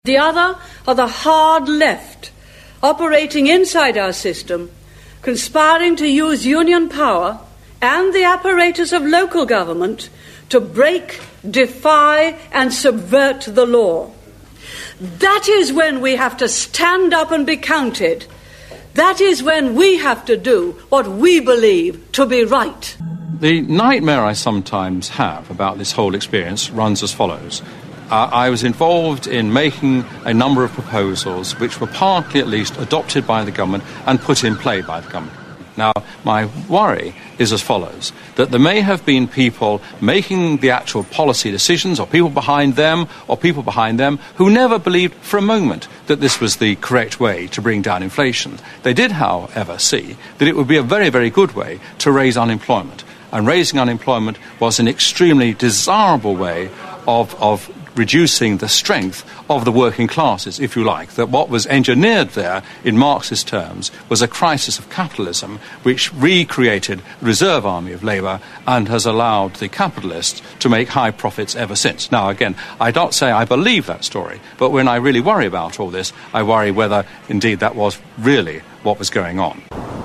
The other are the hard left, operating inside our system, conspiring to use union power and the apparatus of local government to break, defy, and subvert the law. That is when we have to stand up and be counted. That is when we have to do what we believe to be right. The nightmare I sometimes have about this whole experience runs as follows. I was involved in making a number of proposals which were partly at least adopted by the government and put in play by the government. Now, my worry is as follows, that there may have been people making the actual policy decisions, or people behind them who never believed for a moment that this was the correct way to bring down inflation. They did, however, see that it would be a very, very good way to raise unemployment. And raising unemployment was an extremely desirable way of reducing the strength of the working classes, if you like. That what was engineered there, in Marxist terms, was a crisis of capitalism which recreated the reserve army of labour and has allowed the capitalists to make high profits ever since. Now, again, I don't say I believe that story, but when I really worry about all this, I worry whether, indeed, that was really what was going on.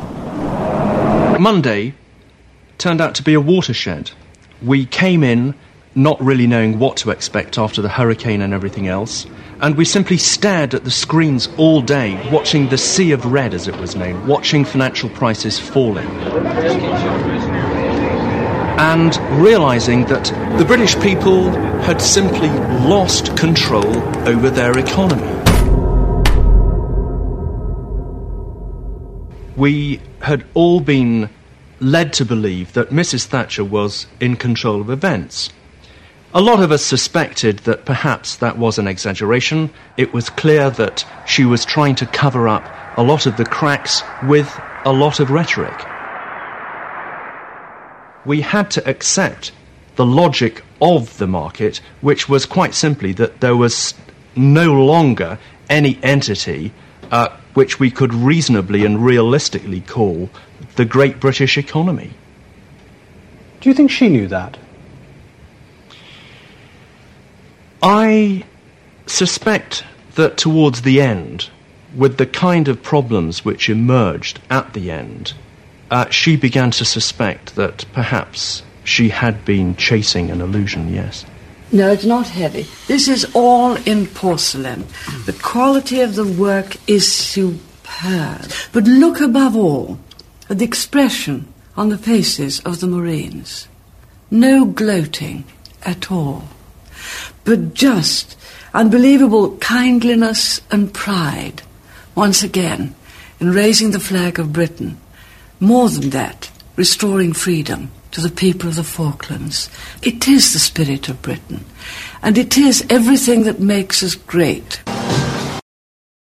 Monday turned out to be a watershed. We came in not really knowing what to expect after the hurricane and everything else, and we simply stared at the screens all day, watching the sea of red, as it was known, watching financial prices falling, and realising that the British people had simply lost control over their economy. We had all been led to believe that Mrs. Thatcher was in control of events. A lot of us suspected that perhaps that was an exaggeration. It was clear that she was trying to cover up a lot of the cracks with a lot of rhetoric. We had to accept the logic of the market, which was quite simply that there was no longer any entity which we could reasonably and realistically call the Great British Economy. Do you think she knew that? I suspect that towards the end, with the kind of problems which emerged at the end, she began to suspect that perhaps she had been chasing an illusion, yes. No, it's not heavy. This is all in porcelain. The quality of the work is superb. But look above all at the expression on the faces of the Marines. No gloating at all, but just unbelievable kindliness and pride, once again, in raising the flag of Britain. More than that, restoring freedom to the people of the Falklands. It is the spirit of Britain, and it is everything that makes us great.